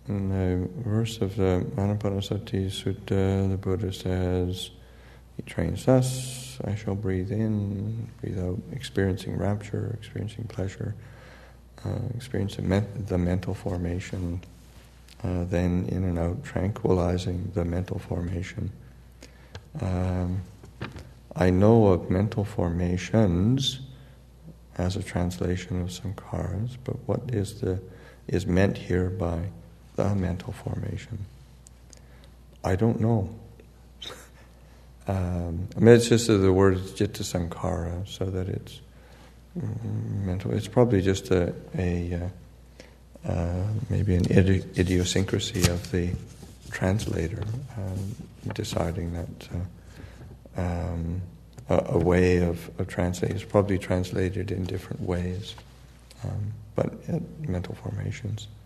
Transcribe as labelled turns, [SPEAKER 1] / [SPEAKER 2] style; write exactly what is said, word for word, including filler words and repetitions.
[SPEAKER 1] in the verse of the Anapanasati Sutta, the Buddha says, he trains thus: I shall breathe in, breathe out, experiencing rapture, experiencing pleasure, uh, experiencing men- the mental formation, uh, then in and out, tranquilizing the mental formation. Um, I know of mental formations as a translation of sankharas, but what is the is meant here by the mental formation? I don't know. um, I mean, it's just that the word is citta sankhara, so that it's mm, mental. It's probably just a, a uh, uh, maybe an idi- idiosyncrasy of the translator um, deciding that uh, um, a, a way of, of translating is probably translated in different ways, um, but uh, mental formations.